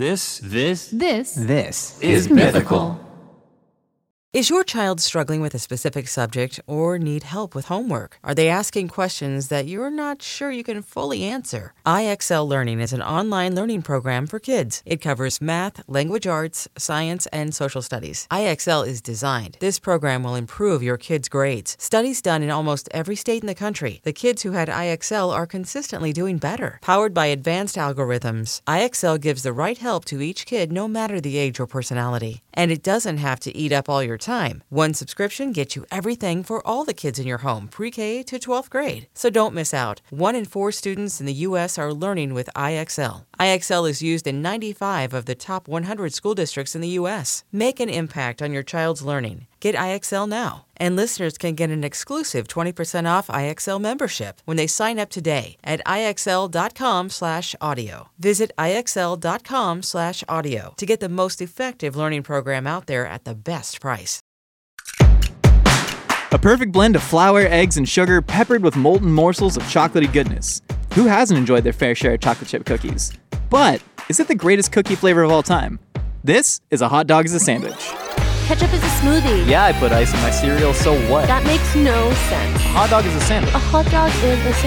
This is Mythical. Is your child struggling with a specific subject or need help with homework? Are they asking questions that you're not sure you can fully answer? IXL Learning is an online learning program for kids. It covers math, language arts, science, and social studies. IXL is designed. This program will improve your kids' grades. Studies done in almost every state in the country. The kids who had IXL are consistently doing better. Powered by advanced algorithms, IXL gives the right help to each kid no matter the age or personality. And it doesn't have to eat up all your time. One subscription gets you everything for all the kids in your home, pre-K to 12th grade. So don't miss out. 1 in 4 students in the U.S. are learning with IXL. IXL is used in 95 of the top 100 school districts in the U.S. Make an impact on your child's learning. Get IXL now. And listeners can get an exclusive 20% off IXL membership when they sign up today at IXL.com/audio. Visit IXL.com/audio to get the most effective learning program out there at the best price. A perfect blend of flour, eggs, and sugar peppered with molten morsels of chocolatey goodness. Who hasn't enjoyed their fair share of chocolate chip cookies? But is it the greatest cookie flavor of all time? This is a hot dog as a sandwich. Ketchup is a smoothie. Yeah, I put ice in my cereal, so what? That makes no sense. A hot dog is a sandwich. A hot dog is a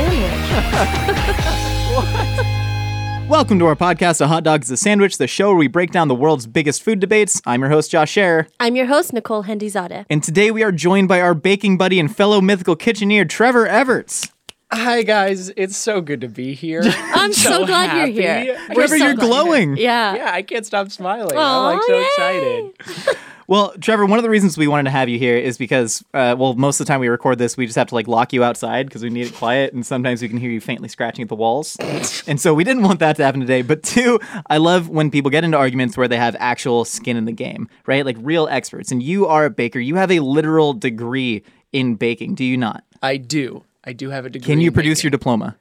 sandwich. Welcome to our podcast, A Hot Dog is a Sandwich, the show where we break down the world's biggest food debates. I'm your host, Josh Scherer. I'm your host, Nicole Hendizadeh. And today we are joined by our baking buddy and fellow mythical kitcheneer, Trevor Everts. Hi, guys. It's so good to be here. I'm so glad happy. you're here. Trevor, you're glowing. Yeah, I can't stop smiling. Aww, I'm so yay. excited. Well, Trevor, one of the reasons we wanted to have you here is because, most of the time we record this, we just have to lock you outside because we need it quiet, and sometimes we can hear you faintly scratching at the walls. And so we didn't want that to happen today. But two, I love when people get into arguments where they have actual skin in the game, right? Like real experts. And you are a baker. You have a literal degree in baking, do you not? I do. I do have a degree. Can you in produce your baking. diploma?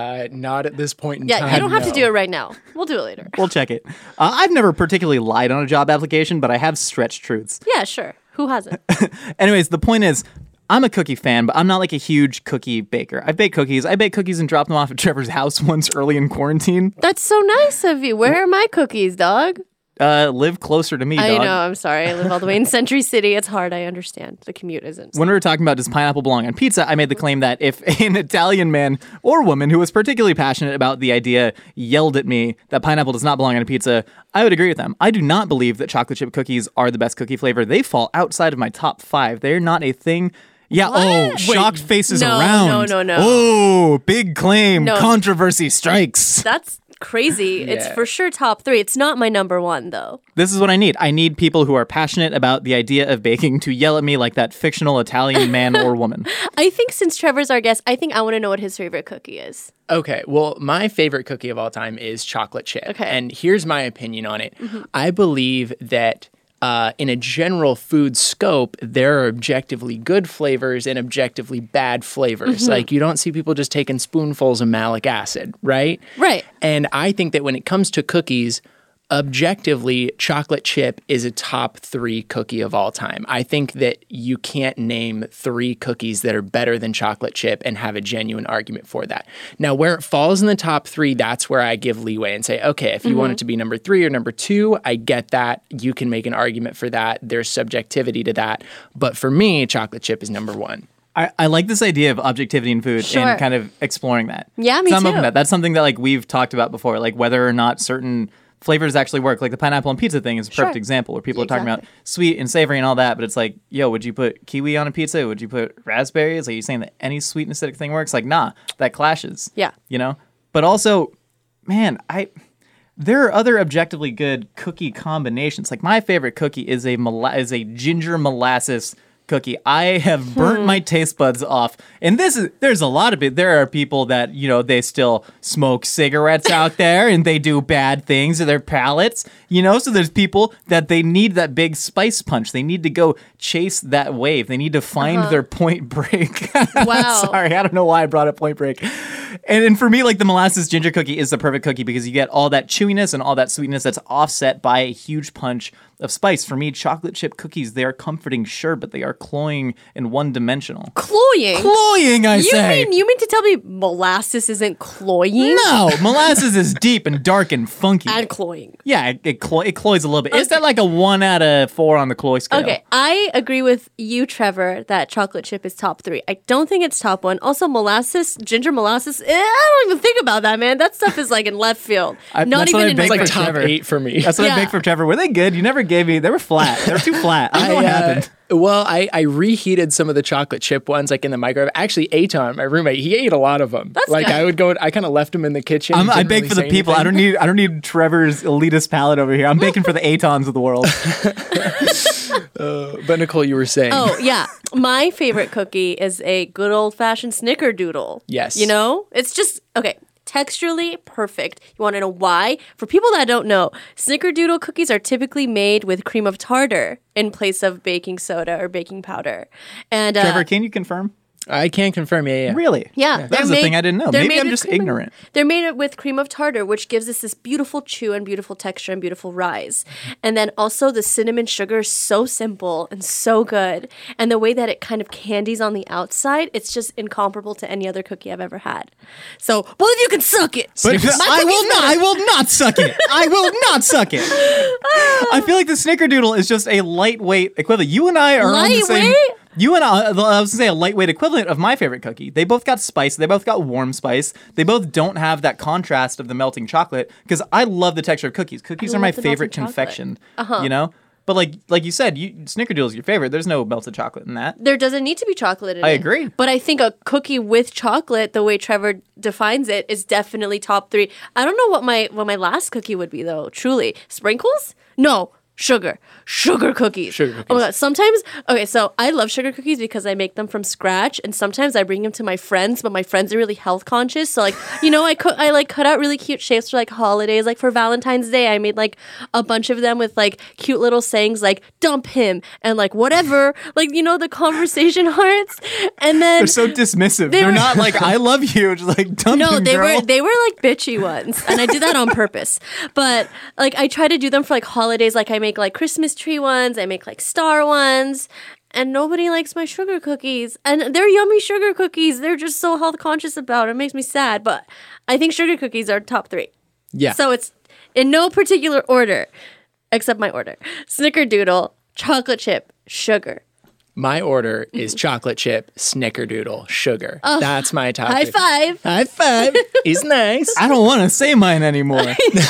Not at this point in Yeah, time. you don't have to no. do it right now. We'll do it later. We'll check it. I've never particularly lied on a job application, but I have stretched truths. Yeah, sure. Who hasn't? Anyways, the point is, I'm a cookie fan, but I'm not like a huge cookie baker. I bake cookies. I baked cookies and dropped them off at Trevor's house once early in quarantine. That's so nice of you. Where are my cookies, dog? Live closer to me, I dog. know. I'm sorry. I live all the way in Century City. It's hard. I understand. The commute isn't. When we were talking about does pineapple belong on pizza, I made the claim that if an Italian man or woman who was particularly passionate about the idea yelled at me that pineapple does not belong on a pizza, I would agree with them. I do not believe that chocolate chip cookies are the best cookie flavor. They fall outside of my top 5. They're not a thing. Yeah, What? oh, shocked faces No, around. no. Oh, big claim. No. Controversy strikes. That's crazy. Yeah. It's for sure top 3. It's not my number 1, though. This is what I need. I need people who are passionate about the idea of baking to yell at me like that fictional Italian man or woman. I think since Trevor's our guest, I think I want to know what his favorite cookie is. Okay, well, my favorite cookie of all time is chocolate chip. Okay. And here's my opinion on it. I believe that in a general food scope, there are objectively good flavors and objectively bad flavors. Like, you don't see people just taking spoonfuls of malic acid, right? Right. And I think that when it comes to cookies, objectively, chocolate chip is a top 3 cookie of all time. I think that you can't name 3 cookies that are better than chocolate chip and have a genuine argument for that. Now, where it falls in the top 3, that's where I give leeway and say, okay, if you want it to be number 3 or number 2, I get that. You can make an argument for that. There's subjectivity to that. But for me, chocolate chip is number 1. I like this idea of objectivity in food Sure. and kind of exploring that. Yeah, me So I'm too. open to that. That's something that we've talked about before, like whether or not certain flavors actually work. Like the pineapple and pizza thing is a perfect Sure. example where people are talking about Exactly. sweet and savory and all that, but it's like, yo, would you put kiwi on a pizza? Would you put raspberries? Are you saying that any sweet and acidic thing works? Like, nah, that clashes. Yeah. You know? But also, man, there are other objectively good cookie combinations. Like my favorite cookie is a ginger molasses cookie. I have burnt my taste buds off. And there's a lot of it. There are people that, they still smoke cigarettes out there and they do bad things to their palates, so there's people that they need that big spice punch. They need to go chase that wave. They need to find their Point Break. Wow. Sorry, I don't know why I brought up Point Break. And for me, the molasses ginger cookie is the perfect cookie because you get all that chewiness and all that sweetness that's offset by a huge punch of spice. For me, chocolate chip cookies, they are comforting, sure, but they are cloying and one-dimensional. Cloying. Cloying, I say. You mean to tell me molasses isn't cloying? No, molasses is deep and dark and funky. And cloying. Yeah, it cloys a little bit. Is that like a 1 out of 4 on the cloy scale? Okay, I agree with you, Trevor, that chocolate chip is top 3. I don't think it's top 1. Also, molasses, ginger molasses, I don't even think about that, man. That stuff is like in left field. Not that's what even I in baked my for Like top Trevor. 8 for me. That's what I Yeah. baked for Trevor. Were they good? You never gave me. They were flat. They were too flat. I don't know what happened. Well, I reheated some of the chocolate chip ones like in the microwave. Actually, Eitan, my roommate, he ate a lot of them. That's like good. I kind of left them in the kitchen. I Didn't bake really for the say people. anything. I don't need Trevor's elitist palate over here. I'm baking for the Aetons of the world. But Nicole, you were saying. Oh, yeah. My favorite cookie is a good old-fashioned snickerdoodle. Yes. You know? It's just, okay, texturally perfect. You want to know why? For people that don't know, snickerdoodle cookies are typically made with cream of tartar in place of baking soda or baking powder. And Trevor, can you confirm? I can confirm. Yeah. Really? yeah, That was the thing I didn't know. they're Maybe made I'm with just cream of- ignorant. They're made with cream of tartar, which gives us this beautiful chew and beautiful texture and beautiful rise. And then also the cinnamon sugar is so simple and so good. And the way that it kind of candies on the outside, it's just incomparable to any other cookie I've ever had. So both of you can suck it. But My I will cookie's not. better. I will not suck it. I will not suck it. I feel like the Snickerdoodle is just a lightweight equivalent. You and I are on the same. Lightweight? You and I was gonna say a lightweight equivalent of my favorite cookie. They both got spice. They both got warm spice. They both don't have that contrast of the melting chocolate. Because I love the texture of cookies. Cookies are my love the melting favorite chocolate. confection. You know. But like you said, Snickerdoodle is your favorite. There's no melted chocolate in that. There doesn't need to be chocolate in it. I agree. But I think a cookie with chocolate, the way Trevor defines it, is definitely top 3. I don't know what my last cookie would be though. Truly, sprinkles? No. Sugar cookies. Sugar cookies. Oh my god. Sometimes, okay, so I love sugar cookies because I make them from scratch, and sometimes I bring them to my friends, but my friends are really health conscious. So like, you know, I cut out really cute shapes for like holidays. Like for Valentine's Day, I made like a bunch of them with like cute little sayings like "dump him" and like whatever, like you know the conversation hearts. And then They're so dismissive. They're were- not like I love you. Just like dump no, him, they girl. were like bitchy ones, and I did that on purpose. But like I try to do them for like holidays. Like I make like Christmas tree ones, I make like star ones, and nobody likes my sugar cookies. And they're yummy sugar cookies. They're just so health conscious about it. It makes me sad. But I think sugar cookies are top 3. Yeah. So it's in no particular order, except my order: Snickerdoodle, chocolate chip, sugar. My order is chocolate chip, Snickerdoodle, sugar. That's my top. High 3. five. High five. He's nice. I don't want to say mine anymore.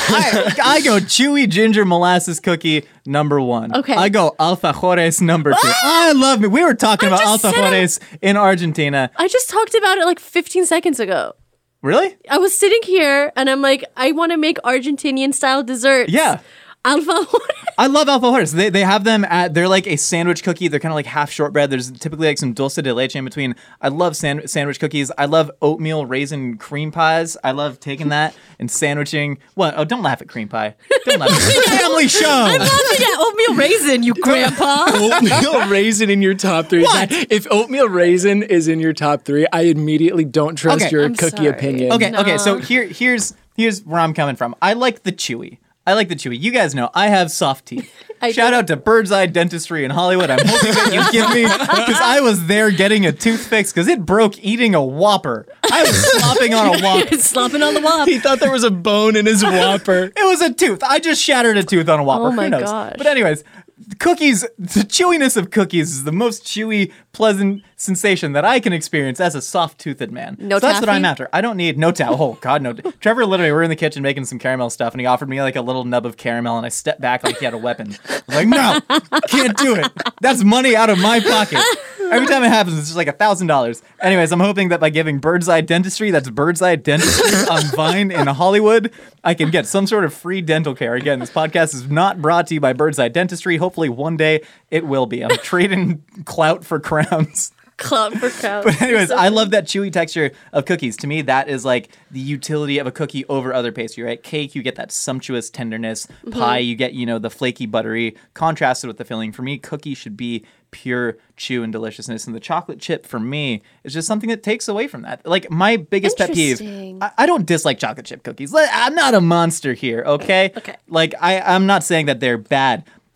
I go chewy ginger molasses cookie number 1. Okay. I go alfajores number 2. I love me. We were talking about just said alfajores in Argentina. I just talked about it like 15 seconds ago. Really? I was sitting here and I'm like, I want to make Argentinian style desserts. Yeah. Alfajores. I love alfajores. They have them they're like a sandwich cookie. They're kind of like half shortbread. There's typically like some dulce de leche in between. I love sandwich cookies. I love oatmeal raisin cream pies. I love taking that and sandwiching. What? Oh, don't laugh at cream pie. Don't laugh. It's a family show. I'm laughing at oatmeal raisin, you grandpa. Oatmeal raisin in your top 3. What? If oatmeal raisin is in your top 3, I immediately don't trust Okay. your I'm cookie sorry. opinion. Okay. So here's where I'm coming from. I like the chewy. You guys know I have soft teeth. Shout out to Bird's Eye Dentistry in Hollywood. I'm hoping that you give me, because I was there getting a tooth fix because it broke eating a Whopper. I was slopping on a Whopper. Slopping on the wop. He thought there was a bone in his Whopper. It was a tooth. I just shattered a tooth on a Whopper. Oh my Who knows? gosh. But anyways, cookies, the chewiness of cookies is the most chewy, pleasant sensation that I can experience as a soft-toothed man. No so that's what taffy? I'm after. I don't need no towel. Oh God, no. Trevor literally, we're in the kitchen making some caramel stuff, and he offered me like a little nub of caramel, and I stepped back like he had a weapon. I was like, no, can't do it. That's money out of my pocket. Every time it happens, it's just like $1,000. Anyways, I'm hoping that by giving Bird's Eye Dentistry, that's Bird's Eye Dentistry on Vine in Hollywood, I can get some sort of free dental care. Again, this podcast is not brought to you by Bird's Eye Dentistry. Hopefully one day it will be. I'm trading clout for crowns. Club for cows. But anyways, I love that chewy texture of cookies. To me, that is like the utility of a cookie over other pastry, right? Cake, you get that sumptuous tenderness. Pie, you get, the flaky, buttery, contrasted with the filling. For me, cookie should be pure chew and deliciousness. And the chocolate chip, for me, is just something that takes away from that. Like, my biggest pet peeve, Interesting. I don't dislike chocolate chip cookies. I'm not a monster here, okay? Okay. Like, I'm not saying that they're bad.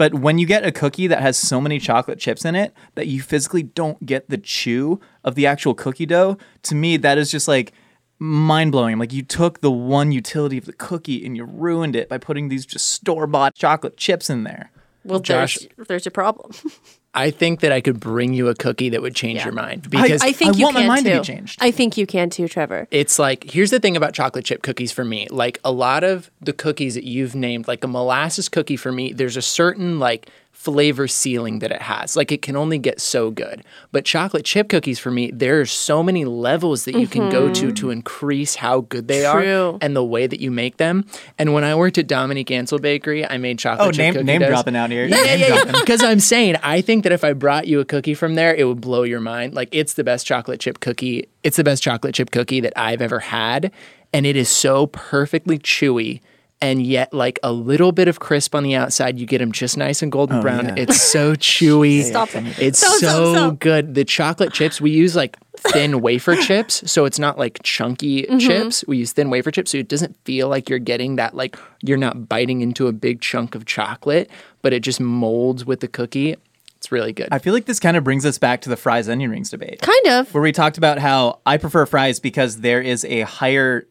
But when you get a cookie that has so many chocolate chips in it that you physically don't get the chew of the actual cookie dough, to me, that is just like mind-blowing. Like, you took the one utility of the cookie and you ruined it by putting these just store-bought chocolate chips in there. Well, Josh- there's your problem. I think that I could bring you a cookie that would change your mind because I think I you want my can mind too. to be changed. I think you can too, Trevor. it's like, here's the thing about chocolate chip cookies for me. Like, a lot of the cookies that you've named, like a molasses cookie for me, there's a certain like flavor ceiling that it has. Like, it can only get so good. But chocolate chip cookies for me, there are so many levels that you can go to increase how good they are True. and the way that you make them. And when I worked at Dominique Ansel Bakery, I made chocolate chip cookie name doughs. dropping out here. Yeah. Because I'm saying, I think that if I brought you a cookie from there, it would blow your mind. Like, it's the best chocolate chip cookie. It's the best chocolate chip cookie that I've ever had. And it is so perfectly chewy and yet like a little bit of crisp on the outside. You get them just nice and golden brown. yeah. It's so chewy. Stop it. It's Stop. so good. The chocolate chips, we use like thin wafer chips. So it's not like chunky chips. We use thin wafer chips. So it doesn't feel like you're getting that, like you're not biting into a big chunk of chocolate, but it just molds with the cookie. It's really good. I feel like this kind of brings us back to the fries onion rings debate. Kind of. Where we talked about how I prefer fries because there is a higher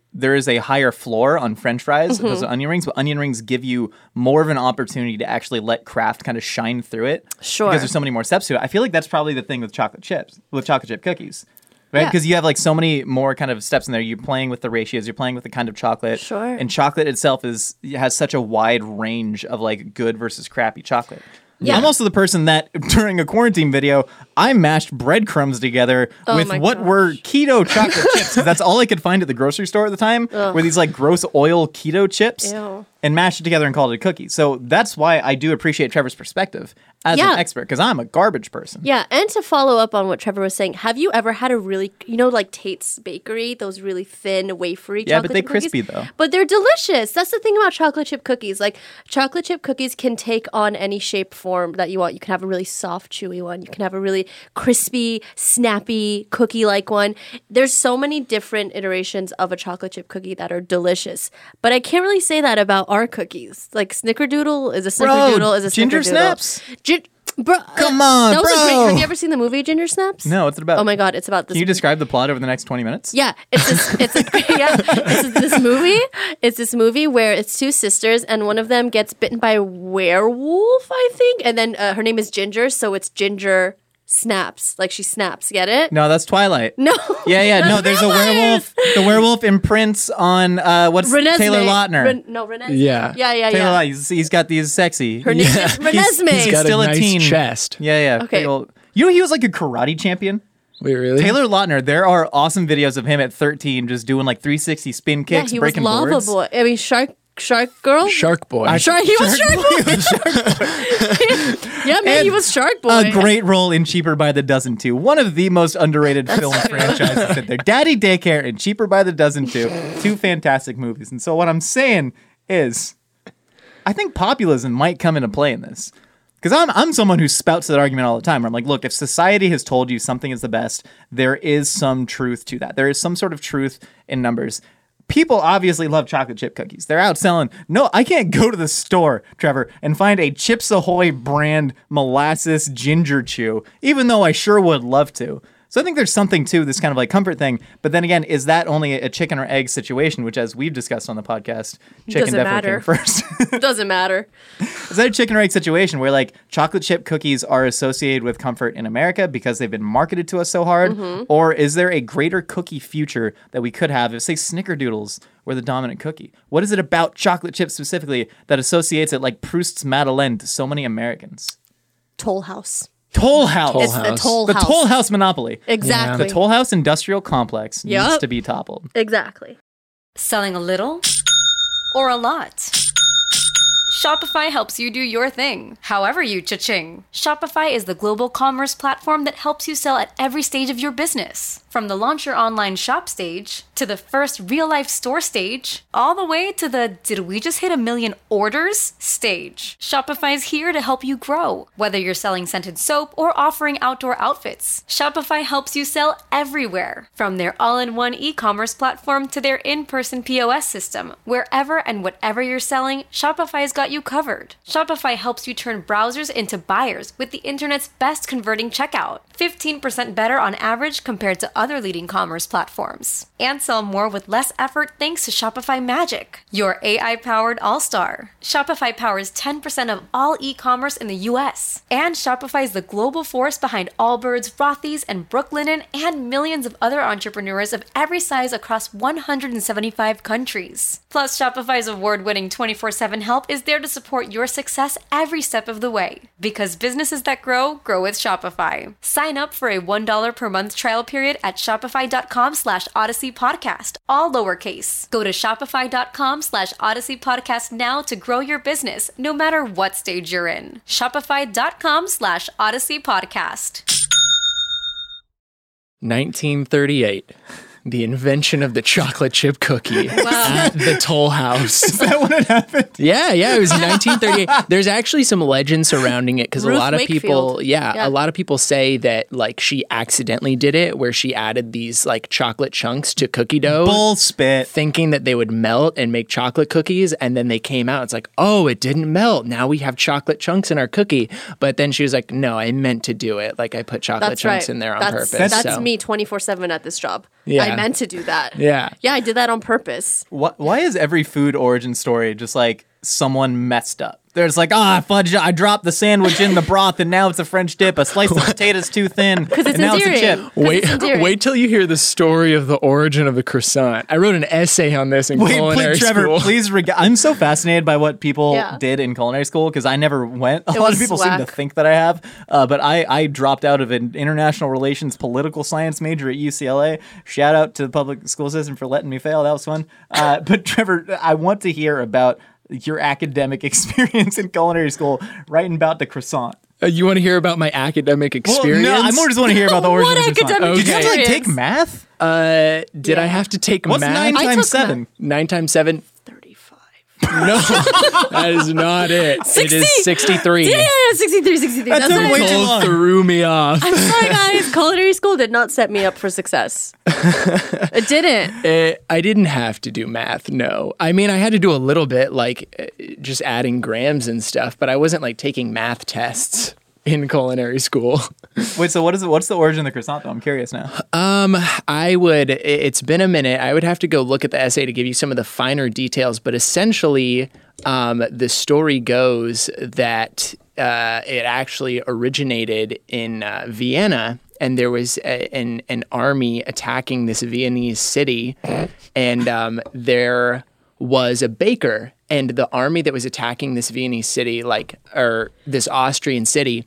floor on French fries opposed to onion rings, but onion rings give you more of an opportunity to actually let craft kind of shine through it. Sure. Because there's so many more steps to it. I feel like that's probably the thing with chocolate chip cookies. Right? Yeah. Because you have like so many more kind of steps in there. You're playing with the ratios, you're playing with the kind of chocolate. Sure. And chocolate itself has such a wide range of like good versus crappy chocolate. Yeah. I'm also the person that during a quarantine video, I mashed breadcrumbs together with my what gosh. were keto chocolate chips. 'Cause that's all I could find at the grocery store at the time were these like gross oil keto chips Ew. and mashed it together and called it a cookie. So that's why I do appreciate Trevor's perspective as Yeah. an expert because I'm a garbage person. Yeah, and to follow up on what Trevor was saying, have you ever had a really, like Tate's Bakery, those really thin, wafery Yeah, chocolate but they chip cookies? crispy, though. But they're delicious. That's the thing about chocolate chip cookies. Like, chocolate chip cookies can take on any shape, form that you want. You can have a really soft, chewy one. You can have a really crispy, snappy, cookie-like one. There's so many different iterations of a chocolate chip cookie that are delicious. But I can't really say that about our cookies. Like, Snickerdoodle is a Snickerdoodle is a Ginger Snickerdoodle. Snaps? Bro, Come on, that was a bro. great. Have you ever seen the movie Ginger Snaps? No, what's it about? Oh my god, it's about this. Can you describe the plot over the next 20 minutes? Yeah, it's this movie. It's this movie where it's two sisters, and one of them gets bitten by a werewolf, I think, and then her name is Ginger, so it's Ginger Snaps, like she snaps. Get it? No, that's Twilight. No. Yeah. No, That's there's a Twilight. werewolf. The werewolf imprints on what's Renesmee. Taylor Lautner. Renesmee. Yeah. Yeah. Taylor Lautner. He's got these sexy. Her name is Renesmee. He's got still a a nice teen. chest. Yeah. Okay. Big old- You know he was like a karate champion? Wait, really? Taylor Lautner, there are awesome videos of him at 13 just doing like 360 spin Yeah, kicks, he was breaking Lava boards. Boy. I mean, Shark Girl. Shark Boy. I- Shark. He was Shark Boy. Yeah, man, he And was Shark Boy. A great role in Cheaper by the Dozen 2. One of the most underrated film franchises out there. Daddy Daycare and Cheaper by the Dozen 2. Two fantastic movies. And so what I'm saying is, I think populism might come into play in this. Because I'm someone who spouts that argument all the time. Where I'm like, look, if society has told you something is the best, there is some truth to that. There is some sort of truth in numbers. People obviously love chocolate chip cookies. They're out selling. No, I can't go to the store, Trevor, and find a Chips Ahoy brand molasses ginger chew, even though I sure would love to. So I think there's something to this kind of like comfort thing. But then again, is that only a chicken or egg situation, which as we've discussed on the podcast, chicken Doesn't definitely matter. came first. Doesn't matter. Is that a chicken or egg situation where like chocolate chip cookies are associated with comfort in America because they've been marketed to us so hard? Mm-hmm. Or is there a greater cookie future that we could have if, say, Snickerdoodles were the dominant cookie? What is it about chocolate chips specifically that associates it like Proust's Madeleine to so many Americans? Toll House. Toll House. It's the Toll The House. Toll House monopoly. Exactly. The Toll House industrial complex needs Yup. to be toppled. Exactly. Selling a little or a lot? Shopify helps you do your thing, however you cha-ching. Shopify is the global commerce platform that helps you sell at every stage of your business. From the launch your online shop stage, to the first real-life store stage, all the way to the did we just hit 1 million orders stage. Shopify is here to help you grow. Whether you're selling scented soap or offering outdoor outfits, Shopify helps you sell everywhere. From their all-in-one e-commerce platform to their in-person POS system, wherever and whatever you're selling, Shopify's got got you covered. Shopify helps you turn browsers into buyers with the internet's best converting checkout. 15% better on average compared to other leading commerce platforms. And sell more with less effort thanks to Shopify Magic, your AI-powered all-star. Shopify powers 10% of all e-commerce in the US. And Shopify is the global force behind Allbirds, Rothy's, and Brooklinen, and millions of other entrepreneurs of every size across 175 countries. Plus, Shopify's award-winning 24/7 help is there to support your success every step of the way. Because businesses that grow with Shopify. Sign up for a $1 per month trial period at shopify.com/Odyssey Podcast, all lowercase. Go to shopify.com/Odyssey Podcast now to grow your business, no matter what stage you're in. Shopify.com/Odyssey Podcast. 1938. The invention of the chocolate chip cookie at the Toll House. Is that when it happened? Yeah, it was 1938. There's actually some legend surrounding it because a Ruth lot of people, Wakefield. a lot of people say that like she accidentally did it, where she added these like chocolate chunks to cookie dough, Bull spit. thinking that they would melt and make chocolate cookies, and then they came out. It's like, oh, it didn't melt. Now we have chocolate chunks in our cookie. But then she was like, no, I meant to do it. Like I put chocolate That's chunks right. in there on That's, purpose. That's so. me 24/7 at this job. Yeah. I meant to do that. Yeah. Yeah, I did that on purpose. Why is every food origin story just like someone messed up? There's like, fudge, I dropped the sandwich in the broth and now it's a French dip. A slice of potato's too thin Because it's and now endearing. it's a chip. 'Cause it's endearing. Wait till you hear the story of the origin of the croissant. I wrote an essay on this in culinary Trevor, school. please. I'm so fascinated by what people Yeah. did in culinary school because I never went. A It lot of was people seem to whack. think that I have, but I dropped out of an international relations political science major at UCLA. Shout out to the public school system for letting me fail. That was fun. But Trevor, I want to hear about your academic experience in culinary school writing about the croissant. You want to hear about my academic Well, experience? no, I more just want to hear about the origin What of the croissant. academic Did you have to like, take experience? math? Did I have to take What's math? 9 I times took 7? 9 times 7? 35. No, that is not it. It is 63. Yeah, 63. That That's took what way I too did. long. Threw me off. I'm sorry, guys. Culinary school did not set me up for success. It didn't. I didn't have to do math, no. I mean, I had to do a little bit, like just adding grams and stuff, but I wasn't like taking math tests in culinary school. Wait, so what's the origin of the croissant though? I'm curious now. It's been a minute. I would have to go look at the essay to give you some of the finer details, but essentially, the story goes that it actually originated in Vienna, and there was an army attacking this Viennese city, and there was a baker. And the army that was attacking this Viennese city, or this Austrian city,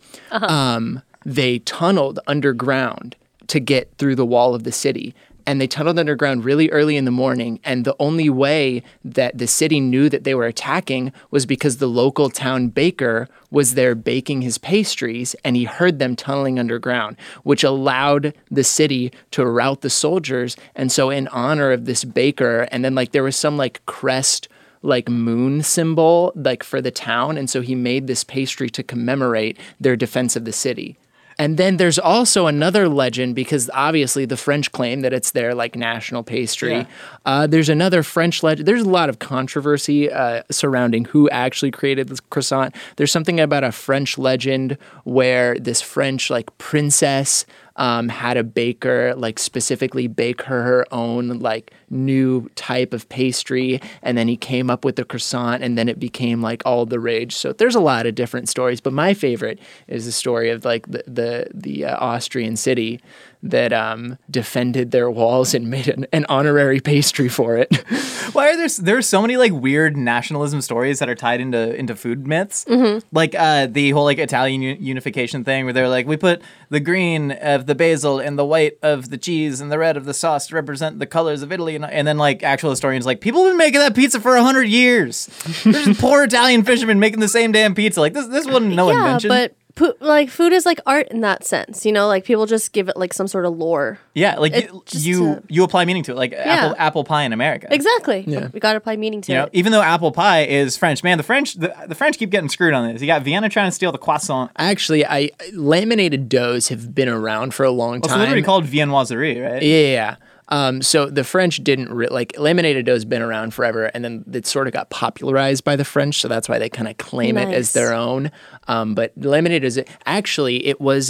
they tunneled underground to get through the wall of the city. And they tunneled underground really early in the morning. And the only way that the city knew that they were attacking was because the local town baker was there baking his pastries, and he heard them tunneling underground, which allowed the city to rout the soldiers. And so in honor of this baker, and then there was some crest moon symbol for the town, and so he made this pastry to commemorate their defense of the city. And then there's also another legend, because obviously the French claim that it's their national pastry. Yeah. There's another French legend. There's a lot of controversy surrounding who actually created this croissant. There's something about a French legend where this French princess had a baker specifically bake her own new type of pastry, and then he came up with the croissant, and then it became all the rage. So there's a lot of different stories, but my favorite is the story of the Austrian city that defended their walls and made an honorary pastry for it. Why are there's so many weird nationalism stories that are tied into food myths? Mm-hmm. The whole Italian unification thing, where they're we put the green of the basil and the white of the cheese and the red of the sauce to represent the colors of Italy, and then actual historians people have been making that pizza for 100 years. There's poor Italian fishermen making the same damn pizza. This wasn't no invention. Yeah, but food is art in that sense, people just give it some sort of lore. Yeah, you apply meaning to it, apple pie in America. Exactly. Yeah. We got to apply meaning to it. Even though apple pie is French, man, the French keep getting screwed on this. You got Vienna trying to steal the croissant. Actually, laminated doughs have been around for a long It's time. literally called viennoiserie, right? Yeah. So the French didn't like laminated dough's been around forever, and then it sort of got popularized by the French, so that's why they kind of claim it as their own. But laminated is actually it was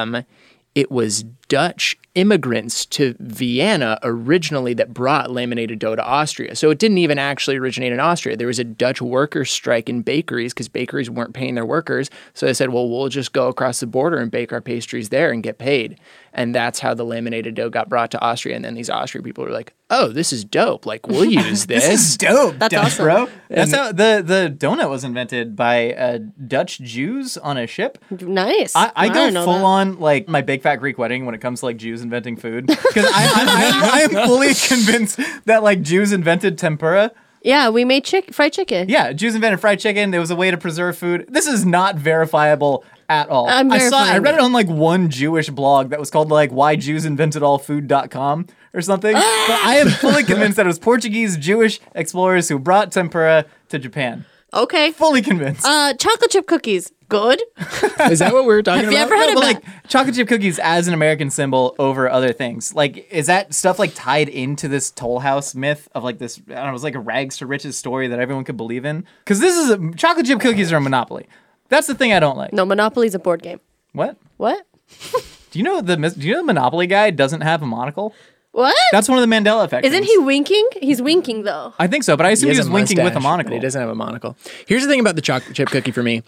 Dutch immigrants to Vienna originally that brought laminated dough to Austria. So it didn't even actually originate in Austria. There was a Dutch workers' strike in bakeries because bakeries weren't paying their workers. So they said, well, we'll just go across the border and bake our pastries there and get paid. And that's how the laminated dough got brought to Austria. And then these Austrian people were like, oh, this is dope. Like, we'll use this. This is dope. That's Dutch, awesome. bro. That's how the donut was invented by Dutch Jews on a ship. Nice. I go didn't know full that. on like my big fat Greek wedding when it comes to like Jews inventing food because I am fully convinced that like Jews invented tempura. Yeah, we made fried chicken. Yeah, Jews invented fried chicken. There was a way to preserve food. This is not verifiable at all. I'm I verifying read it. it on like one Jewish blog that was called like why Jews invented all food.com or something. But I am fully convinced that it was Portuguese Jewish explorers who brought tempura to Japan. Okay. Fully convinced. Chocolate chip cookies. Good. Is that what we were talking Have about? you ever had No, a but like chocolate chip cookies as an American symbol over other things. Like, is that stuff like tied into this Toll House myth of like this? I don't know. It was like a rags to riches story that everyone could believe in. Because chocolate chip cookies are a monopoly. That's the thing I don't like. No, Monopoly's a board game. What? What? Do you know the Monopoly guy doesn't have a monocle? What? That's one of the Mandela effects. Isn't he winking? He's winking though. I think so, but I assume he has was a winking with a mustache, monocle. but he doesn't have a monocle. Here's the thing about the chocolate chip cookie for me.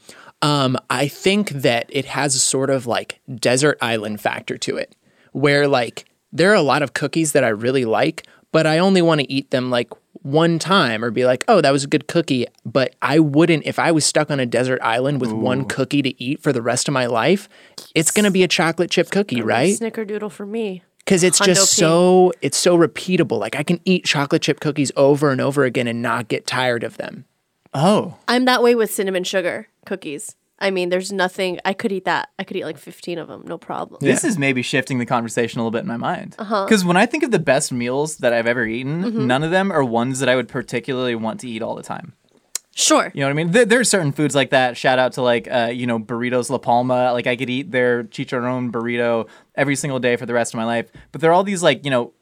I think that it has a sort of like desert island factor to it, where like there are a lot of cookies that I really like, but I only want to eat them like one time or be like, oh, that was a good cookie. But I wouldn't, if I was stuck on a desert island with one cookie to eat for the rest of my life, it's going to be a chocolate chip cookie, right? Snickerdoodle for me. Because it's just Hundo it's so repeatable. Like I can eat chocolate chip cookies over and over again and not get tired of them. Oh. I'm that way with cinnamon sugar cookies. I mean, there's nothing. I could eat that. I could eat like 15 of them, no problem. This is maybe shifting the conversation a little bit in my mind. Because when I think of the best meals that I've ever eaten, none of them are ones that I would particularly want to eat all the time. Sure. You know what I mean? There are certain foods like that. Shout out to like, Burritos La Palma. Like I could eat their chicharron burrito every single day for the rest of my life. But there are all these like,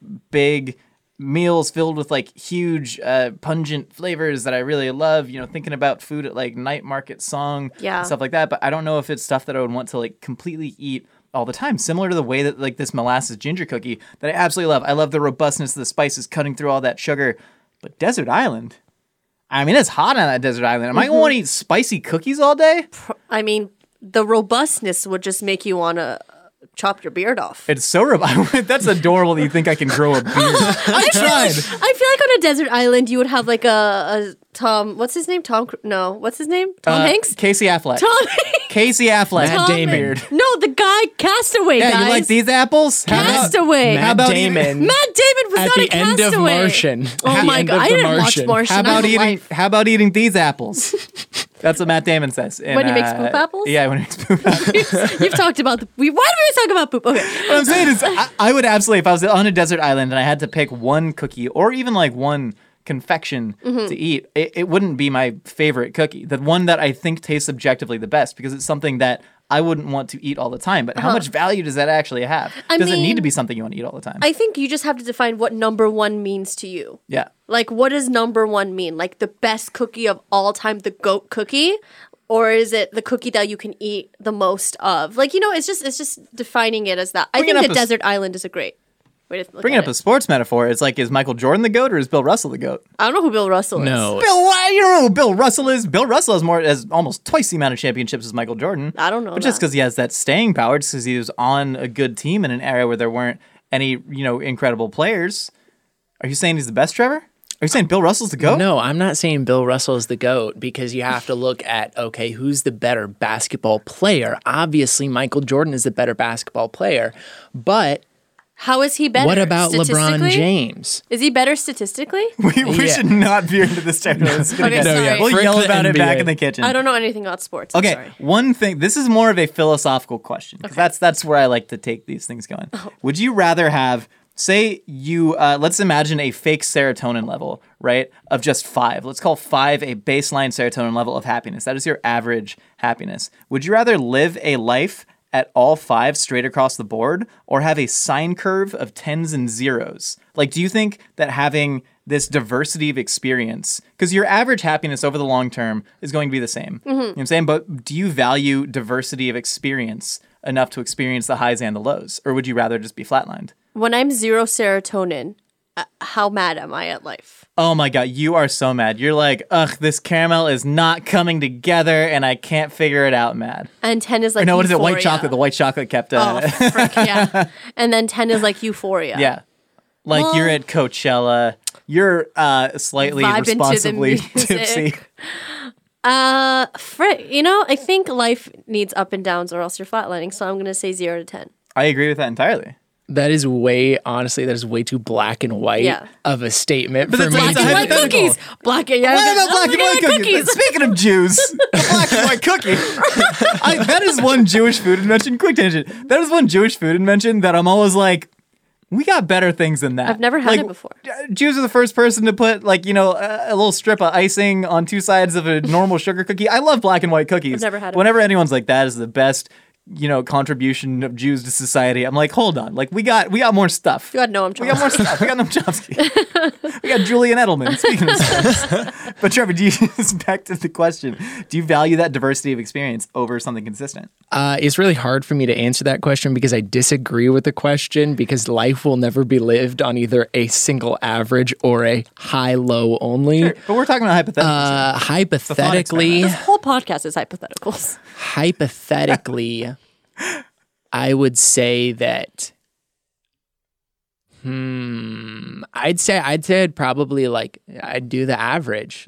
big meals filled with like huge pungent flavors that I really love, thinking about food at like night market song, Yeah. stuff like that. But I don't know if it's stuff that I would want to like completely eat all the time, similar to the way that like this molasses ginger cookie that I absolutely love. I love the robustness of the spices cutting through all that sugar. But Desert Island, I mean, it's hot on that desert island. Am I going to want to eat spicy cookies all day? I mean, the robustness would just make you want to chop your beard off. It's so that's adorable that you think I can grow a beard. I tried. I feel like on a desert island, you would have like a Tom. What's his name? What's his name? Tom Hanks? Casey Affleck. Tom Hanks. Casey Affleck. Matt Damon. No, the guy Castaway, Yeah, guys. you like these apples? How about- Castaway. How Matt about Damon Matt Damon was at not the a end of castaway. Martian. Oh At the my end god, of I The didn't watch Martian. How about I'm eating? alive. How about eating these apples? That's what Matt Damon says. When he makes poop apples? Yeah, when he makes poop apples. You've talked about why do we always talk about poop? Okay. What I'm saying is, I would absolutely, if I was on a desert island and I had to pick one cookie or even like one confection to eat, it wouldn't be my favorite cookie. The one that I think tastes objectively the best because it's something that I wouldn't want to eat all the time. But how much value does that actually have? Does it need mean, to be something you want to eat all the time? I think you just have to define what number one means to you. Yeah. Like, what does number one mean? Like the best cookie of all time, the goat cookie? Or is it the cookie that you can eat the most of? Like, it's just defining it as that. I Bringing think up the a- desert island is a great way to look Bringing at up a it. sports metaphor, it's like, is Michael Jordan the GOAT or is Bill Russell the GOAT? I don't know who Bill Russell is. No. You don't know who Bill Russell is? Bill Russell has almost twice the amount of championships as Michael Jordan. I don't know But just that. because he has that staying power, just because he was on a good team in an era where there weren't any, incredible players. Are you saying he's the best, Trevor? Are you saying Bill Russell's the GOAT? No, I'm not saying Bill Russell is the GOAT because you have to look at, okay, who's the better basketball player? Obviously, Michael Jordan is the better basketball player. But How is he better? what about LeBron Statistically? James? Is he better statistically? We should not veer into this territory. This is gonna Okay, get- sorry. We'll Frick yell the about it back NBA. in the kitchen. I don't know anything about sports. I'm Okay, sorry. one thing. This is more of a philosophical question. 'Cause that's where I like to take these things going. Oh. Would you rather have, say you, let's imagine a fake serotonin level, right, of just 5. Let's call 5 a baseline serotonin level of happiness. That is your average happiness. Would you rather live a life at all 5 straight across the board, or have a sine curve of 10s and 0s? Like, do you think that having this diversity of experience, because your average happiness over the long term is going to be the same, you know what I'm saying? But do you value diversity of experience enough to experience the highs and the lows? Or would you rather just be flatlined? When I'm 0 serotonin, how mad am I at life? Oh my God, you are so mad. You're like, ugh, this caramel is not coming together and I can't figure it out, mad. And 10 is like No, what is it? euphoria. White chocolate. The white chocolate kept... Oh, frick, yeah. And then 10 is like euphoria. Yeah. Like you're at Coachella. You're slightly Vibe into the responsibly music. tipsy. Frick, you know, I think life needs up and downs or else you're flatlining. So I'm going to say 0 to 10. I agree with that entirely. That is way too black and white of a statement for me. Black and white cookies. Black and What about black and white cookies? Speaking of Jews, the black and white cookie. That is one Jewish food invention. Quick tangent. That is one Jewish food invention that I'm always like, we got better things than that. I've never had it before. Jews are the first person to put a little strip of icing on 2 sides of a normal sugar cookie. I love black and white cookies. I've never had it. Whenever anyone's like, that is the best, contribution of Jews to society, I'm like, hold on. Like, we got more stuff. You got Noam Chomsky. We got more stuff. We got Noam Chomsky. We got Julian Edelman. Speaking of stuff. But Trevor, back to the question, do you value that diversity of experience over something consistent? It's really hard for me to answer that question because I disagree with the question, because life will never be lived on either a single average or a high-low only. Sure, but we're talking about hypotheticals. Hypothetically, This whole podcast is hypotheticals. hypothetically, I would say that. I'd say I'd probably I'd do the average.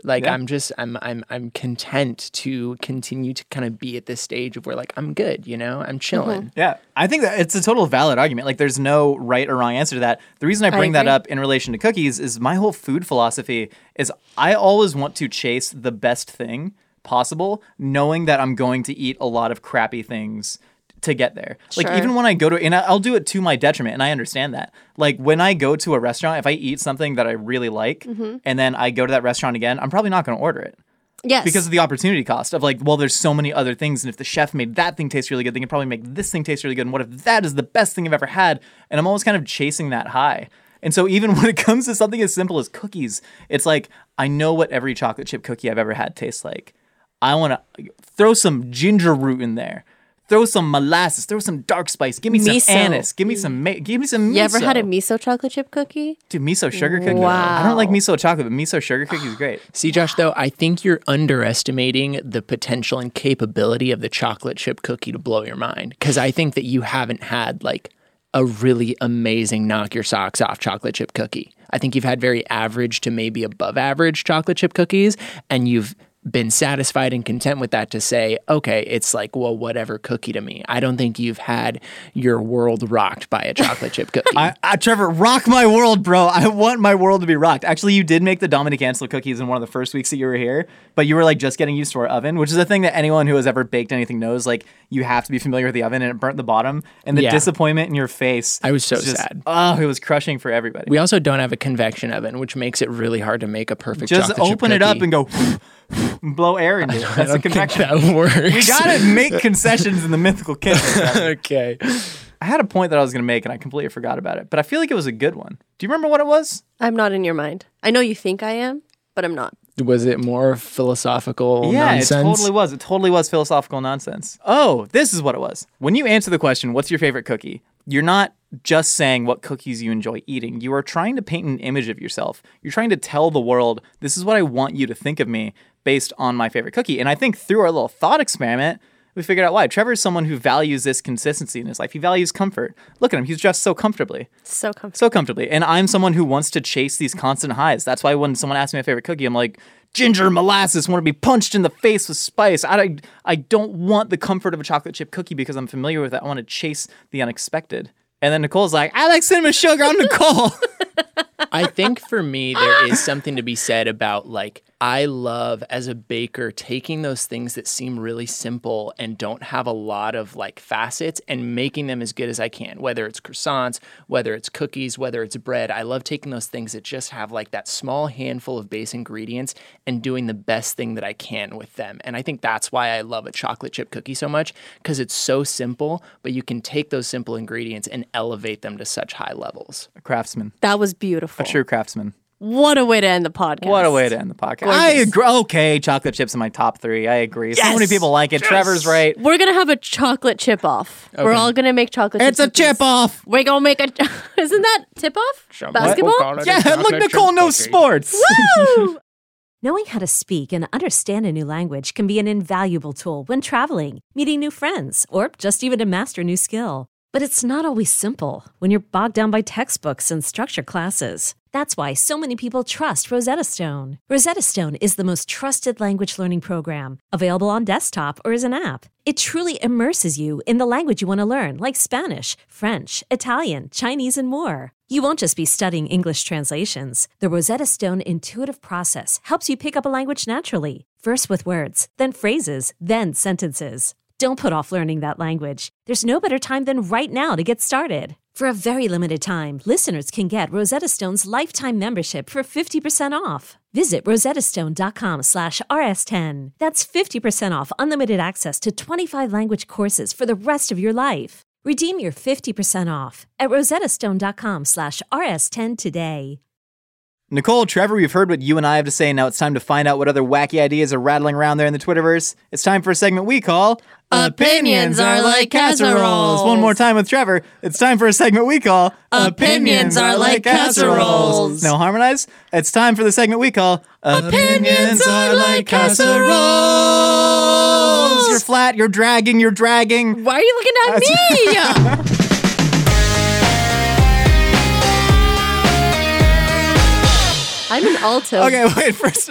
I'm content to continue to kind of be at this stage of where I'm good, I'm chilling. Yeah, I think that it's a total valid argument. Like, there's no right or wrong answer to that. The reason I bring that up in relation to cookies is my whole food philosophy is I always want to chase the best thing possible, knowing that I'm going to eat a lot of crappy things to get there. Like, even when I go to, and I'll do it to my detriment, and I understand that. Like, when I go to a restaurant, if I eat something that I really like, and then I go to that restaurant again, I'm probably not going to order it. Yes. Because of the opportunity cost of there's so many other things, and if the chef made that thing taste really good, they can probably make this thing taste really good, and what if that is the best thing I've ever had? And I'm always kind of chasing that high. And so even when it comes to something as simple as cookies, it's like, I know what every chocolate chip cookie I've ever had tastes like. I want to throw some ginger root in there. Throw some molasses. Throw some dark spice. Give me some anise. Give me some miso. You ever had a miso chocolate chip cookie? Dude, miso sugar cookie. Wow. I don't like miso chocolate, but miso sugar cookie is great. See, Josh, though, I think you're underestimating the potential and capability of the chocolate chip cookie to blow your mind. Because I think that you haven't had a really amazing knock your socks off chocolate chip cookie. I think you've had very average to maybe above average chocolate chip cookies, and you've been satisfied and content with that to say, okay, it's whatever cookie to me. I don't think you've had your world rocked by a chocolate chip cookie. Trevor, rock my world, bro. I want my world to be rocked. Actually, you did make the Dominic Ansel cookies in one of the first weeks that you were here, but you were just getting used to our oven, which is a thing that anyone who has ever baked anything knows. You have to be familiar with the oven, and it burnt the bottom, and the disappointment in your face. I was so sad. Oh, it was crushing for everybody. We also don't have a convection oven, which makes it really hard to make a perfect chocolate chip cookie. Just open it up and go blow air into it. That's a convection. That works. We gotta make concessions in the mythical kitchen. Okay. I had a point that I was gonna make and I completely forgot about it, but I feel like it was a good one. Do you remember what it was? I'm not in your mind. I know you think I am, but I'm not. Was it more philosophical nonsense? Yeah, it totally was. It totally was philosophical nonsense. Oh, this is what it was. When you answer the question, what's your favorite cookie? You're not just saying what cookies you enjoy eating. You are trying to paint an image of yourself. You're trying to tell the world, this is what I want you to think of me based on my favorite cookie. And I think through our little thought experiment, we figured out why. Trevor is someone who values this consistency in his life. He values comfort. Look at him. He's dressed so comfortably. So comfortable. So comfortably. And I'm someone who wants to chase these constant highs. That's why when someone asks me my favorite cookie, I'm like, ginger molasses, want to be punched in the face with spice. I don't want the comfort of a chocolate chip cookie because I'm familiar with it. I want to chase the unexpected. And then Nicole's like, I like cinnamon sugar. I'm Nicole. I think for me, there is something to be said about I love, as a baker, taking those things that seem really simple and don't have a lot of like facets and making them as good as I can, whether it's croissants, whether it's cookies, whether it's bread. I love taking those things that just have like that small handful of base ingredients and doing the best thing that I can with them. And I think that's why I love a chocolate chip cookie so much, because it's so simple, but you can take those simple ingredients and elevate them to such high levels. A craftsman. That was beautiful. A true craftsman. What a way to end the podcast. What a way to end the podcast. Gorgeous. I agree. Okay, chocolate chips in my top 3. I agree. So many people like it. Trevor's right. We're going to have a chocolate chip off. We're all going to make chocolate It's chip a chip off. We're going to make a... Isn't that tip off? Basketball? Yeah, look, Nicole knows sports. Woo! Knowing how to speak and understand a new language can be an invaluable tool when traveling, meeting new friends, or just even to master a new skill. But it's not always simple when you're bogged down by textbooks and structured classes. That's why so many people trust Rosetta Stone. Rosetta Stone is the most trusted language learning program, available on desktop or as an app. It truly immerses you in the language you want to learn, like Spanish, French, Italian, Chinese, and more. You won't just be studying English translations. The Rosetta Stone intuitive process helps you pick up a language naturally, first with words, then phrases, then sentences. Don't put off learning that language. There's no better time than right now to get started. For a very limited time, listeners can get Rosetta Stone's lifetime membership for 50% off. Visit rosettastone.com/rs10. That's 50% off unlimited access to 25 language courses for the rest of your life. Redeem your 50% off at rosettastone.com/rs10 today. Nicole, Trevor, we've heard what you and I have to say. Now it's time to find out what other wacky ideas are rattling around there in the Twitterverse. It's time for a segment we call Opinions Are Like Casseroles. One more time with Trevor. It's time for a segment we call Opinions Are Like Casseroles. Now harmonize. It's time for the segment we call Opinions Are Like Casseroles. You're flat, you're dragging. Why are you looking at me? I'm an alto. First.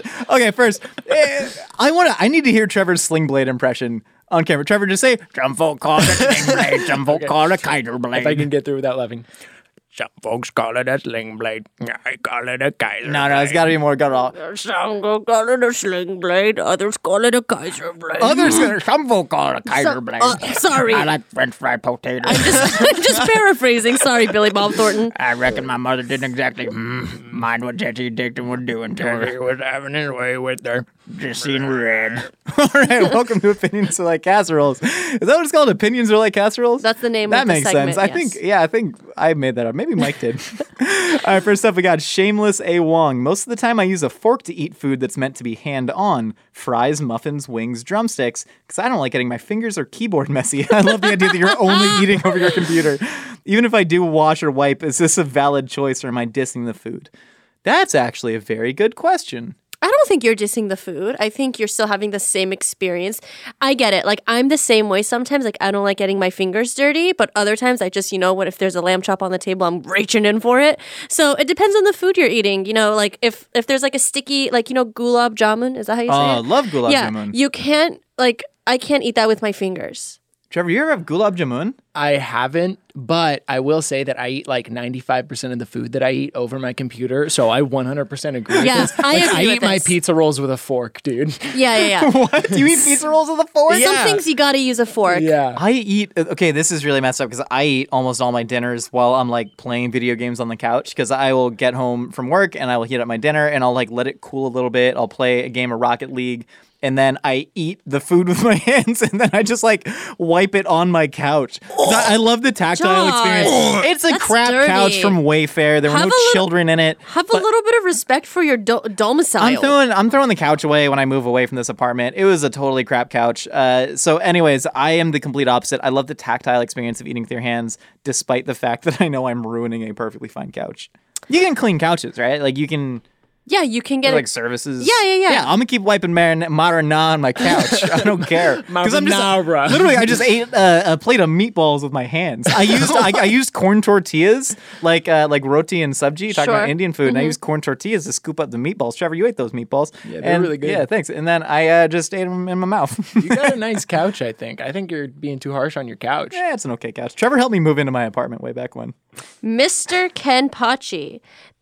I need to hear Trevor's Sling Blade impression on camera. Trevor, just say, "Some folk call it a sling blade, some folk call it a kaiser blade." If I can get through without laughing. Some folks call it a sling blade. I call it a kaiser No, it's got to be more guttural. Some call it a sling blade, others call it a kaiser blade. Some folk call it a kaiser blade. Sorry. I like French fried potatoes. I'm just paraphrasing. Sorry, Billy Bob Thornton. I reckon my mother didn't exactly mind what Jesse Dicton was doing to her. He was having his way with her. Just seen red. All right, welcome to Opinions Are Like Casseroles. Is that what it's called? Opinions Are Like Casseroles? That's the name that of the makes segment, sense. yes. I think I made that up. Maybe Mike did. All right, first up we got Shameless A. Wong. Most of the time I use a fork to eat food that's meant to be hand-on. Fries, muffins, wings, drumsticks. Because I don't like getting my fingers or keyboard messy. I love the idea that you're only eating over your computer. Even if I do wash or wipe, is this a valid choice or am I dissing the food? That's actually a very good question. I don't think you're dissing the food. I think you're still having the same experience. I get it. Like, I'm the same way sometimes. Like, I don't like getting my fingers dirty, but other times I just, what if there's a lamb chop on the table, I'm reaching in for it. So it depends on the food you're eating. Like, if there's like a sticky, gulab jamun, is that how you say it? Oh, love gulab jamun. You can't, I can't eat that with my fingers. Trevor, you ever have gulab jamun? I haven't, but I will say that I eat like 95% of the food that I eat over my computer, so I 100% agree Yeah, with this. I agree I with eat my this. pizza rolls with a fork, dude. Yeah. What? Do you eat pizza rolls with a fork? Some things you gotta use a fork. Yeah. I eat, okay, this is really messed up because I eat almost all my dinners while I'm playing video games on the couch because I will get home from work and I will heat up my dinner and I'll let it cool a little bit. I'll play a game of Rocket League and then I eat the food with my hands and then I just wipe it on my couch. I love the tactile Josh, experience. It's a that's crap dirty. couch from Wayfair. There were no children in it. Have a little bit of respect for your domicile. I'm throwing the couch away when I move away from this apartment. It was a totally crap couch. So anyways, I am the complete opposite. I love the tactile experience of eating with your hands, despite the fact that I know I'm ruining a perfectly fine couch. You can clean couches, right? You can... Yeah, you can get services. Yeah. Yeah, I'm gonna keep wiping marinara on my couch. I don't care because Marinara. Literally, I just ate a plate of meatballs with my hands. I used corn tortillas like roti and sabji. Talking about Indian food, and I used corn tortillas to scoop up the meatballs. Trevor, you ate those meatballs. Yeah, they're really good. Yeah, thanks. And then I just ate them in my mouth. You got a nice couch, I think. I think you're being too harsh on your couch. Yeah, it's an okay couch. Trevor helped me move into my apartment way back when. Mr. Ken Pachi.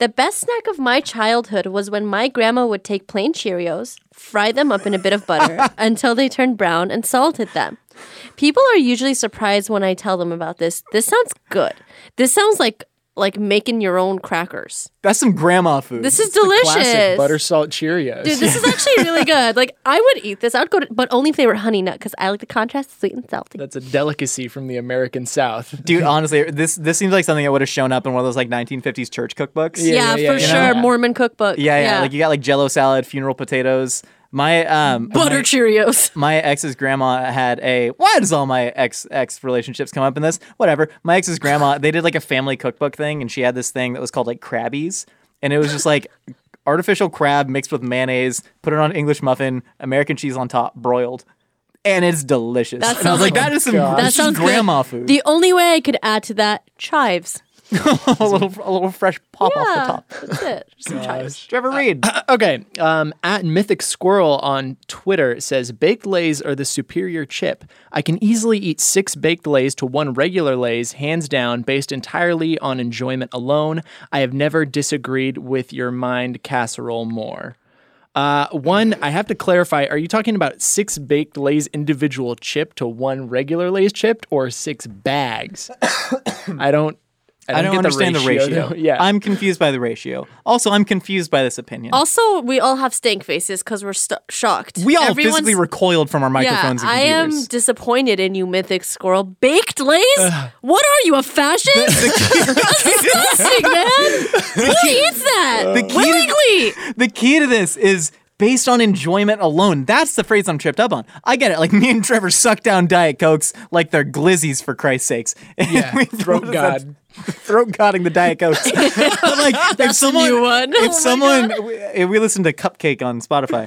The best snack of my childhood was when my grandma would take plain Cheerios, fry them up in a bit of butter until they turned brown, and salted them. People are usually surprised when I tell them about this. This sounds good. This sounds like making your own crackers. That's some grandma food. This is Classic delicious. butter salt Cheerios. Dude, this is actually really good. Like, I would eat this. I would go to, but only if they were honey nut, because I like the contrast of sweet and salty. That's a delicacy from the American South. Dude, honestly, this seems like something that would have shown up in one of those like 1950s church cookbooks. Yeah, yeah, for yeah. sure. Yeah. Mormon cookbook. Yeah. Like you got like Jello salad, funeral potatoes. My butter Cheerios. My ex's grandma had why does all my ex relationships come up in this? Whatever. My ex's grandma, they did like a family cookbook thing, and she had this thing that was called like Krabbies, and it was just like artificial crab mixed with mayonnaise, put it on an English muffin, American cheese on top, broiled. And it's delicious. That And I was sounds like, like- that is some God. That this is sounds grandma good. food. The only way I could add to that, chives. a little fresh pop off the top. That's it. Just some chives. Trevor Reed. Okay, at Mythic Squirrel on Twitter says, baked Lays are the superior chip. I can easily eat 6 baked Lays to 1 regular Lays, hands down, based entirely on enjoyment alone. I have never disagreed with your mind casserole more. One, I have to clarify, are you talking about 6 baked Lays individual chip to 1 regular Lays chip, or 6 bags? I don't get understand the ratio. though. Yeah. I'm confused by the ratio. Also, I'm confused by this opinion. Also, we all have stank faces because we're shocked. We all Everyone's- physically recoiled from our microphones Yeah, I and am computers. disappointed in you, Mythic Squirrel. Baked Lays? What are you, a fascist? That's disgusting, man. Who eats that? Willingly. The key to this is based on enjoyment alone. That's the phrase I'm tripped up on. I get it. Like, me and Trevor suck down Diet Cokes like they're glizzies, for Christ's sakes. Yeah, We throat throw god. Throat godding the Diet Cokes. But like, if someone, new one. if Oh my someone, we listen to Cupcake on Spotify.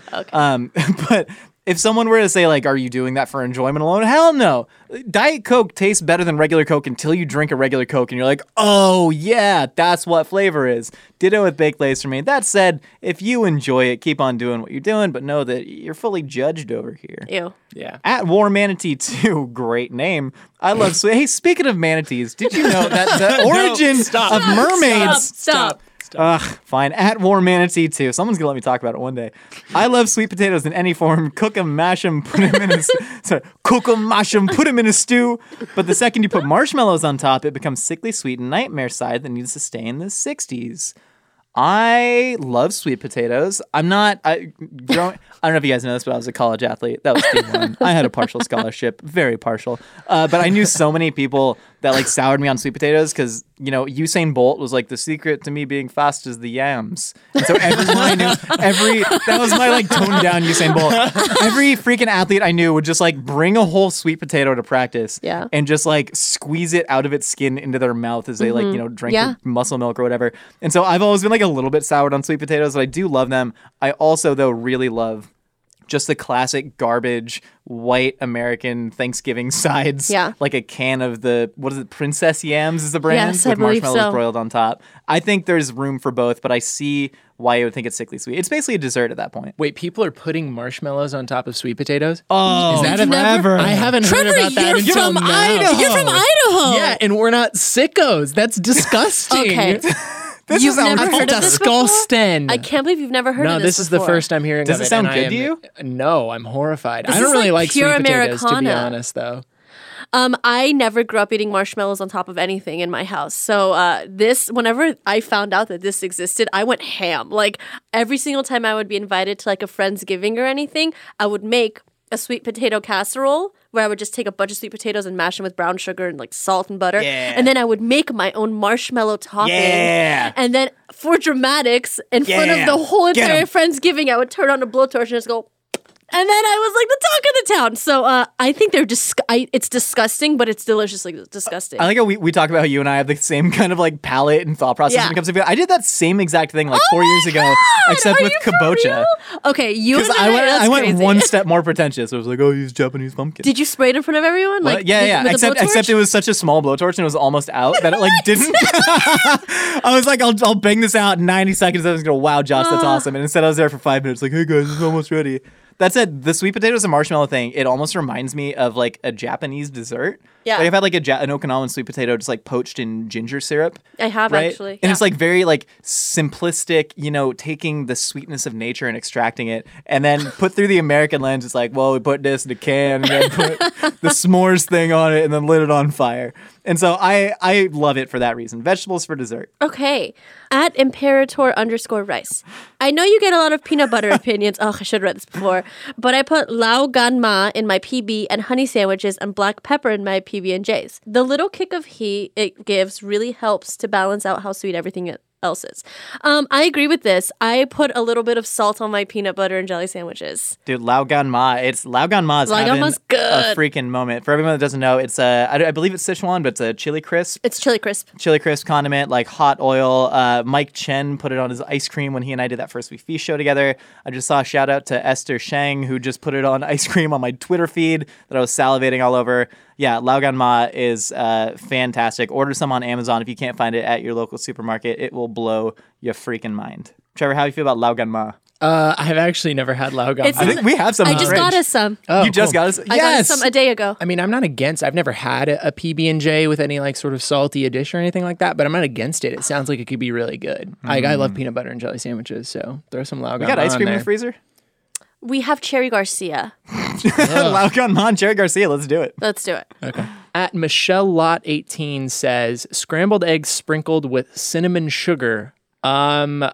But if someone were to say like, "Are you doing that for enjoyment alone?" Hell no. Diet Coke tastes better than regular Coke until you drink a regular Coke and you're like, "Oh yeah, that's what flavor is." Ditto with baked Lays for me. That said, if you enjoy it, keep on doing what you're doing, but know that you're fully judged over here. Ew. Yeah. At War Manatee 2, great name. I love. Hey, speaking of manatees, did you know that the origin of mermaids? Stop. Ugh, fine. At War Manatee 2. Someone's gonna let me talk about it one day. I love sweet potatoes in any form. Cook them, mash them, put them in a cook them, mash them, put them in a stew. But the second you put marshmallows on top, it becomes sickly sweet and nightmare side that needs to stay in the 60s. I love sweet potatoes. I don't know if you guys know this, but I was a college athlete. That was D1. I had a partial scholarship, very partial. But I knew so many people that like soured me on sweet potatoes because, you know, Usain Bolt was like, the secret to me being fast is the yams. And so everyone I knew, that was my like toned down Usain Bolt. Every freaking athlete I knew would just like bring a whole sweet potato to practice and just like squeeze it out of its skin into their mouth as they like, you know, drink their muscle milk or whatever. And so I've always been like a little bit soured on sweet potatoes, but I do love them. I also, though, really love just the classic garbage white American Thanksgiving sides. Yeah. Like a can of Princess Yams is the brand? Yes, I with believe marshmallows so. broiled on top. I think there's room for both, but I see why you would think it's sickly sweet. It's basically a dessert at that point. Wait, people are putting marshmallows on top of sweet potatoes? Oh, Is that a never. I haven't heard Trevor, about that you're until from now. Idaho. You're from Idaho. Yeah, and we're not sickos. That's disgusting. Okay. This You've is never heard of this before? Disgusting. I can't believe you've never heard No, of this this is the before. first I'm hearing Does of it it. sound and good I to am- you? No, I'm horrified. This I don't is really like like sweet pure potatoes, to be Americana. honest, though. I never grew up eating marshmallows on top of anything in my house. So whenever I found out that this existed, I went ham. Like every single time I would be invited to like a Friendsgiving or anything, I would make a sweet potato casserole where I would just take a bunch of sweet potatoes and mash them with brown sugar and like salt and butter. Yeah. And then I would make my own marshmallow topping. Yeah. And then for dramatics, in front Yeah. of the whole Get entire 'em. Friendsgiving, I would turn on a blowtorch and just go. And then I was like the talk of the town. So I think they're it's disgusting, but it's deliciously disgusting. I like how we talk about how you and I have the same kind of like palate and thought process Yeah. when it comes to food. I did that same exact thing like 4 years ago, God, except are with you for kabocha. real? Okay, you and Because I that's went crazy. one step more pretentious. I was like, oh, use Japanese pumpkin. Did you spray it in front of everyone? What? Like, Yeah. with a Except blowtorch? it was such a small blowtorch and it was almost out that it like didn't. I was like, I'll bang this out in 90 seconds. I was gonna wow, Josh, that's awesome. And instead, I was there for 5 minutes, like, hey guys, it's almost ready. That said, the sweet potatoes and marshmallow thing, it almost reminds me of like a Japanese dessert. Yeah. Like I've had like an Okinawan sweet potato just like poached in ginger syrup. I have right? actually. And yeah. it's like very like simplistic, taking the sweetness of nature and extracting it. And then put through the American lens, it's like, well, we put this in a can and then put the s'mores thing on it and then lit it on fire. And so I love it for that reason. Vegetables for dessert. Okay. At Imperator_Rice. I know you get a lot of peanut butter opinions. Oh, I should have read this before. But I put Lao Gan Ma in my PB and honey sandwiches and black pepper in my PB&Js. The little kick of heat it gives really helps to balance out how sweet everything else is. I agree with this. I put a little bit of salt on my peanut butter and jelly sandwiches. Dude, Lao Gan Ma. Lao Gan Ma is Lao Gan having Ma's good. a freaking moment. For everyone that doesn't know, it's I believe it's Sichuan, but it's a chili crisp. It's chili crisp. Chili crisp condiment, like hot oil. Mike Chen put it on his ice cream when he and I did that First Week Feast show together. I just saw a shout out to Esther Shang, who just put it on ice cream on my Twitter feed that I was salivating all over. Yeah, Lao Gan Ma is fantastic. Order some on Amazon if you can't find it at your local supermarket. It will blow your freaking mind. Trevor, how do you feel about Lao Gan Ma? I've actually never had Lao Gan Ma. I think we have some. I in the just fridge. got us some. Oh, You just cool. got us. I got us some a day ago. I mean, I'm not against. I've never had a PB&J with any like sort of salty addition or anything like that, but I'm not against it. It sounds like it could be really good. I love peanut butter and jelly sandwiches, so throw some Lao Gan We got Ma ice cream in there. the freezer. We have Cherry Garcia. Lao Gan Ma and Jerry Garcia. Let's do it. Let's do it. Okay. At Michelle Lot 18 says scrambled eggs sprinkled with cinnamon sugar. No.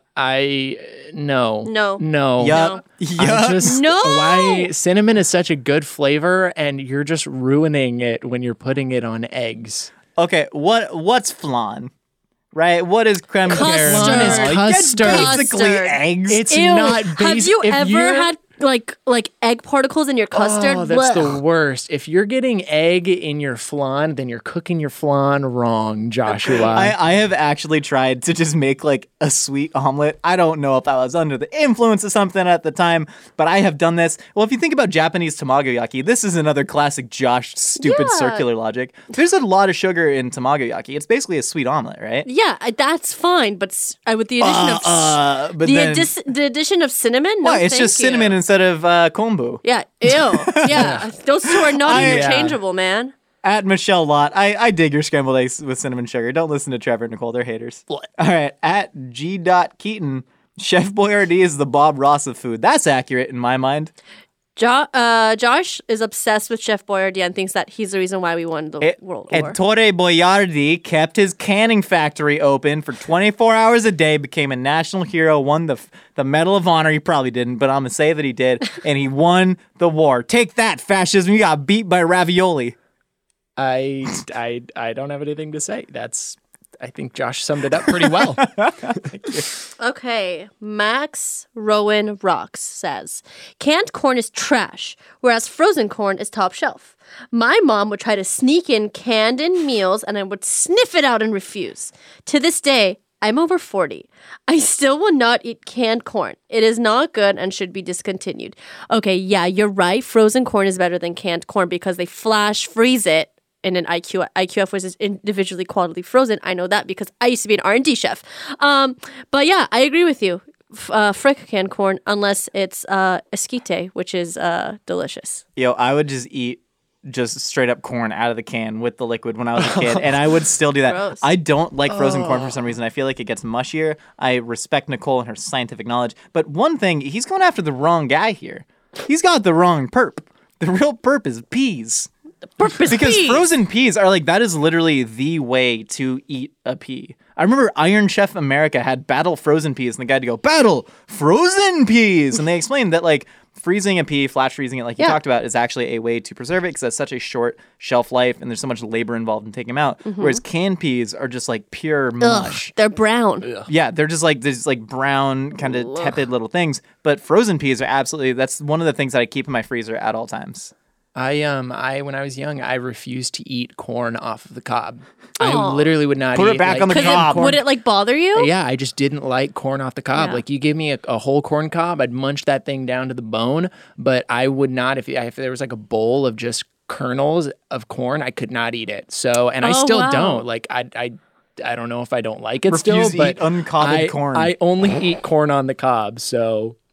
Yup. I just, No! Why cinnamon is such a good flavor, and you're just ruining it when you're putting it on eggs. Okay, what's flan? Right? What is creme de Custard. Flan is Like, custard. it's basically Custard. eggs. It's Ew. not Have basic. you If ever you're- had like egg particles in your custard? Oh, that's Blech. the worst. If you're getting egg in your flan, then you're cooking your flan wrong, Joshua. I have actually tried to just make like a sweet omelet. I don't know if I was under the influence of something at the time, but I have done this. Well, if you think about Japanese tamagoyaki, this is another classic Josh stupid Yeah. circular logic. There's a lot of sugar in tamagoyaki. It's basically a sweet omelet, right? Yeah, that's fine, but with the addition of But the, then, the addition of cinnamon, no, well, it's thank just you. cinnamon instead of kombu. Yeah, ew. Yeah, those two are not I- interchangeable, man. At Michelle Lott, I dig your scrambled eggs with cinnamon sugar. Don't listen to Trevor and Nicole; they're haters. All right, at G. Keaton, Chef Boyardee is the Bob Ross of food. That's accurate in my mind. Josh is obsessed with Chef Boyardee and thinks that he's the reason why we won the World War. Ettore Boiardi kept his canning factory open for 24 hours a day, became a national hero, won the Medal of Honor. He probably didn't, but I'm going to say that he did, and he won the war. Take that, fascism. You got beat by ravioli. I don't have anything to say. I think Josh summed it up pretty well. Okay, Max Rowan Rocks says, canned corn is trash, whereas frozen corn is top shelf. My mom would try to sneak in canned-in meals, and I would sniff it out and refuse. To this day, I'm over 40. I still will not eat canned corn. It is not good and should be discontinued. Okay, yeah, you're right. Frozen corn is better than canned corn because they flash freeze it in an IQF, which is individually quality frozen. I know that because I used to be an R&D chef. But yeah, I agree with you. Frick canned corn, unless it's esquite, which is delicious. Yo, I would just eat just straight up corn out of the can with the liquid when I was a kid, and I would still do that. Gross. I don't like frozen corn for some reason. I feel like it gets mushier. I respect Nicole and her scientific knowledge, but one thing, he's going after the wrong guy here. He's got the wrong perp. The real perp is peas. Because peas. frozen peas are like, that is literally the way to eat a pea. I remember Iron Chef America had battle frozen peas, and the guy had to go, battle frozen peas. And they explained that like freezing a pea, flash freezing it like you talked about, is actually a way to preserve it because that's such a short shelf life and there's so much labor involved in taking them out. Whereas canned peas are just like pure mush. Ugh, they're brown. Yeah, they're just like these like brown, kind of tepid little things. But frozen peas are absolutely, that's one of the things that I keep in my freezer at all times. I when I was young, I refused to eat corn off of the cob. I literally would not Put eat it back on the 'Cause cob. would it like bother you? Yeah, I just didn't like corn off the cob. Yeah. Like you give me a whole corn cob, I'd munch that thing down to the bone. But I would not if there was like a bowl of just kernels of corn, I could not eat it. So, and I Oh, still wow. don't. Like I I don't know if I don't like it Refuse still, to but eat uncobbed corn. I only eat corn on the cob. So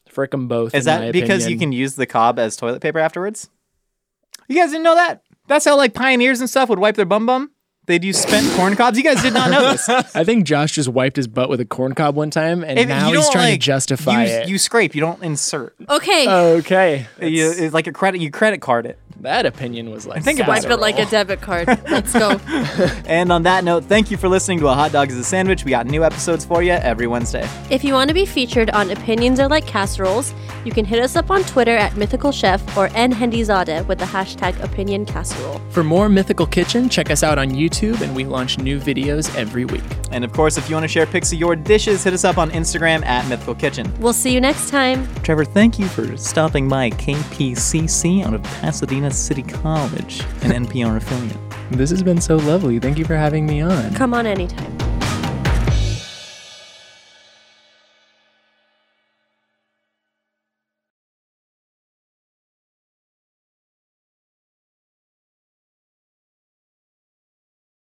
Frick them both. Is in my that because you opinion. can use the cob as toilet paper afterwards? You guys didn't know that? That's how like pioneers and stuff would wipe their bum. They'd use spent corn cobs. You guys did not know this. I think Josh just wiped his butt with a corn cob one time, and If now you he's don't, trying like, to justify you, it. You scrape. You don't insert. Okay. Okay. It's like a credit. You credit card it. That opinion was like Think about Wipe it like a debit card. Let's go. And on that note, thank you for listening to A Hot Dog is a Sandwich. We got new episodes for you every Wednesday. If you want to be featured on Opinions Are Like Casseroles, you can hit us up on Twitter at Mythical Chef or @NHendyZadeh with the hashtag #OpinionCasserole. For more Mythical Kitchen, check us out on YouTube, and we launch new videos every week. And of course, if you want to share pics of your dishes, hit us up on Instagram at Mythical Kitchen. We'll see you next time. Trevor, thank you for stopping by KPCC out of Pasadena City College, an NPR affiliate. This has been so lovely. Thank you for having me on. Come on anytime.